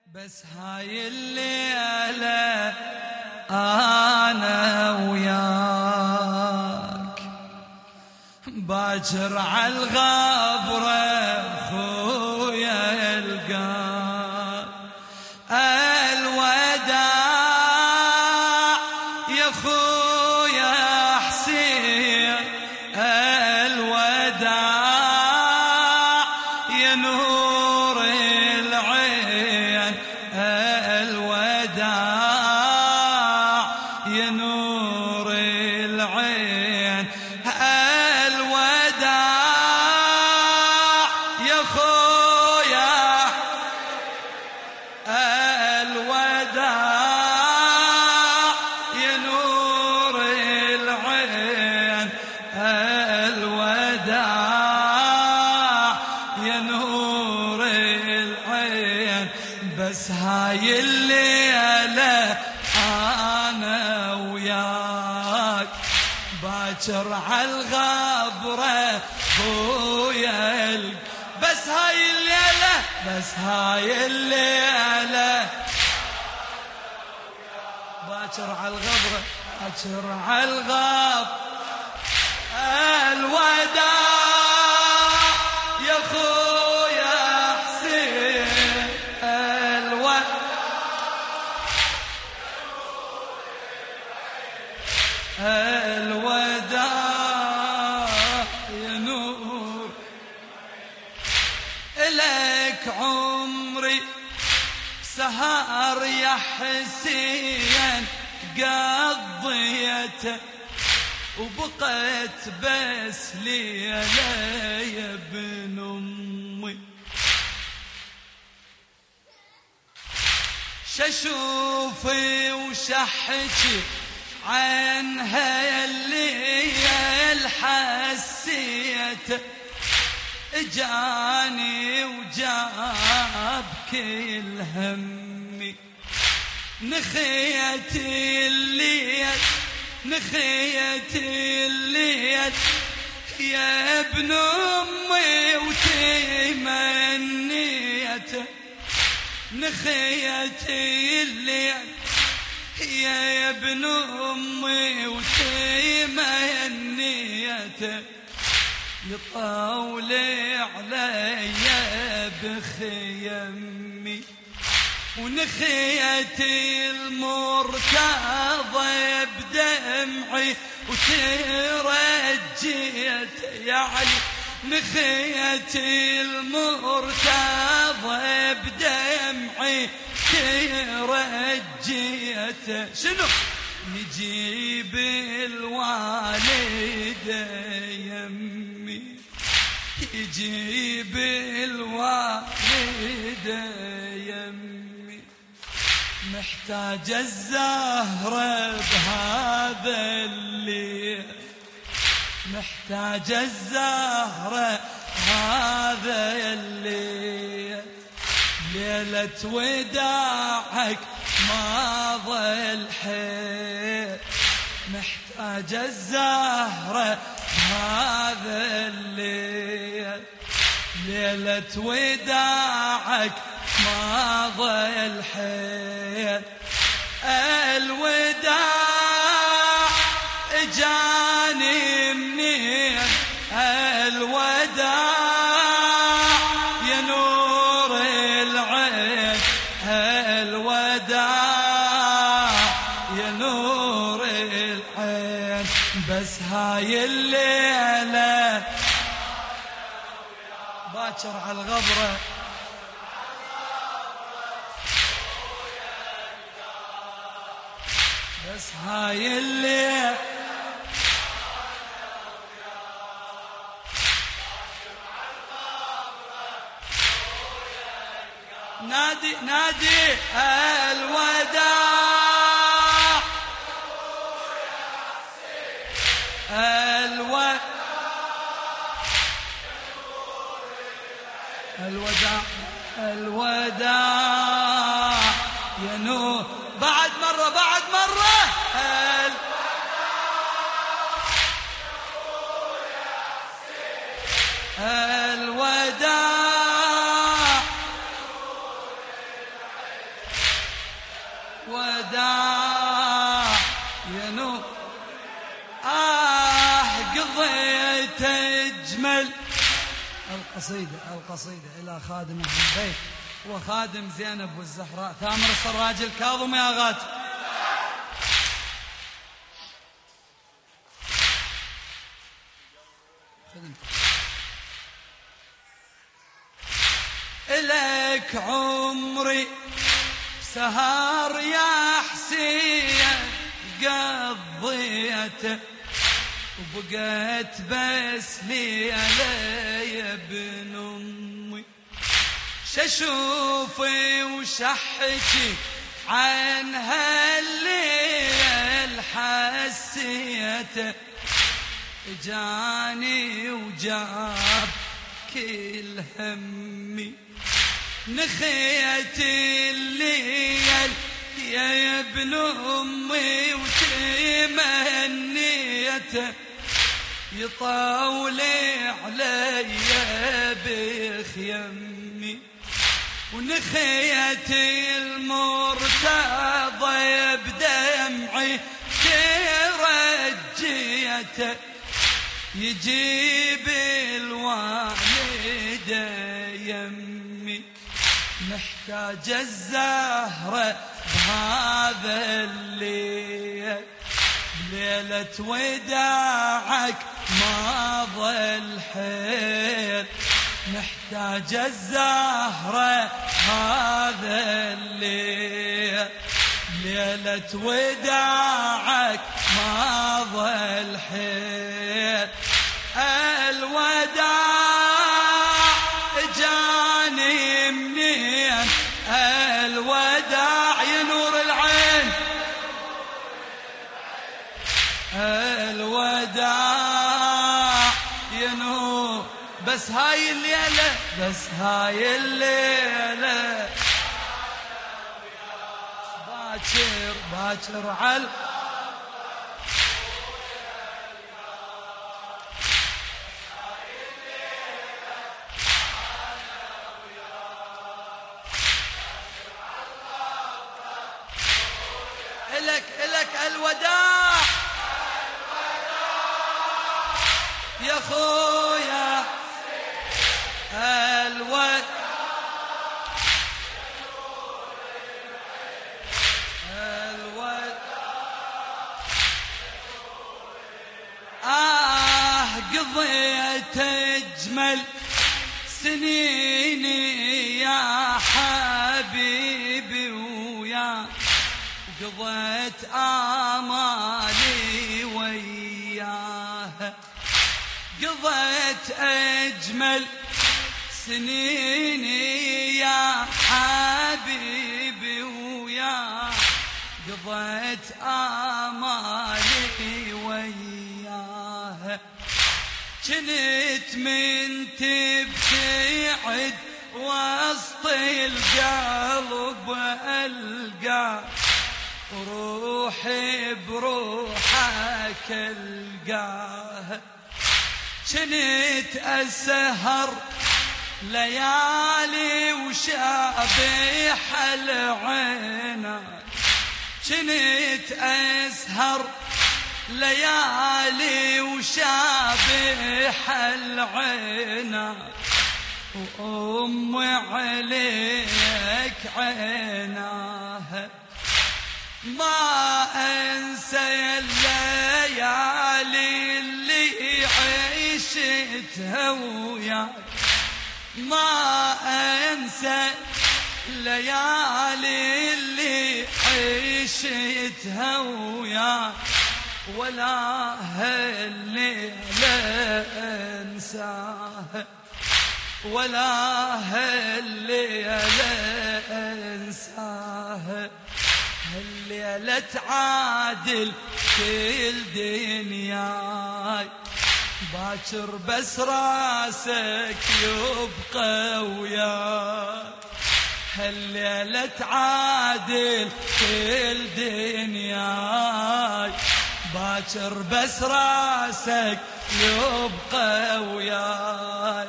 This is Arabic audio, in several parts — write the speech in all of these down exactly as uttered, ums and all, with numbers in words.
بس هاي الليلة أنا وياك باجر عالغبرة خويا القاك الوداع يا خويا حسين الوداع يا نور العين الوداع يا نور العين الوداع يا خويا الوداع يا نور العين الوداع يا نور العين بس هاي الليلة أنا وياك باكر عالغبرة خويا ال... بس هاي الليلة بس هاي الليلة باكر عالغبرة باكر عالغبرة الوداع يا خويا حسين الوداع الوداع يا نور إليك عمري سهر يا حسين قضيته وبقيت بس ليلة يا ابن أمي ششوفي وشحكي عنها اللي حسيت جاني وجاب كل همي نخيتي الليل نخيتي الليل يا ابن أمي وتمنيت نخيتي الليل يا ابن أمي وتمنيت يطاولي علي بخيمي ونخيتي المرتضى بدمعي وترجيت يا علي نخيتي المرتضى بدمعي ترجيت شنو نجيب الوالدة يمي يجيب الوالدة يمي محتاج الزهرة بهذا الليل محتاج الزهرة هذا الليل ليلة وداعك ما ظل حيل محتاج الزهرة هذا الليل ليلة وداعك ما ظل حيل الوداع جاني منين الوداع يا نور العين الوداع يا نور العين بس هاي الليلة باكر عالغبرة بس هاي الليلة نادي نادي الوداع الوداع الوداع الوداع يا نور بعد مرة بعد مرة الوداع وداع يا نور. آه قضيت أجمل القصيدة القصيدة إلى خادم أهل البيت وخادم زينب والزهراء ثامر السراج الكاظم يا غاتم. إلك عمري سهر يا حسين قضيته وبقيت بس لي يا ابن امي ششوفي وشحكي عن هالليل حسيته جاني وجاب كل همي نخيت الليل يا ابن امي وتمنيته يطاول علي بخيمي ونخيت المرتضى بدمعي ترجيته يجيب الوالدة يمي محتاج الزهرة بهذا الليل بليلة وداعك ما ظل حيل محتاج الزهرة هذا الليل بليلة وداعك ما ظل حيل الوداع جاني منين الوداع يا نور العين الوداع يا نور بس هاي الليلة بس هاي الليلة باكر باكر على إلك إلك الوداع يا خويا الوداع الوداع آه قضيت أجمل سنيني يا حبيبي ويا قضيت آمالي وياها قضيت أجمل سنيني يا حبيبي ويا قضيت آمالي وياها كنت من تبتعد وسط القلب ألقى روحي بروحك القاها كنت أسهر ليالي وشابح العينات كنت أسهر ليالي وشابح العينات وأمي عليك عيناها ما أنسى الليالي اللي عشتها وياك ما أنسى الليالي اللي عشتها وياك ولا هالليلة أنساها ولا هالليلة أنساها هالليلة تعادل كل دنياي باكر بس راسك يبقى وياي هالليلة تعادل كل دنياي باكر بس راسك يبقى وياي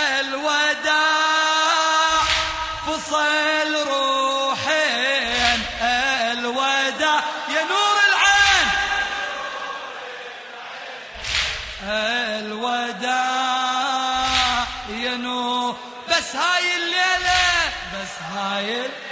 الوداع فصل روحين الوداع يا نور. بس هاي الليلة بس هاي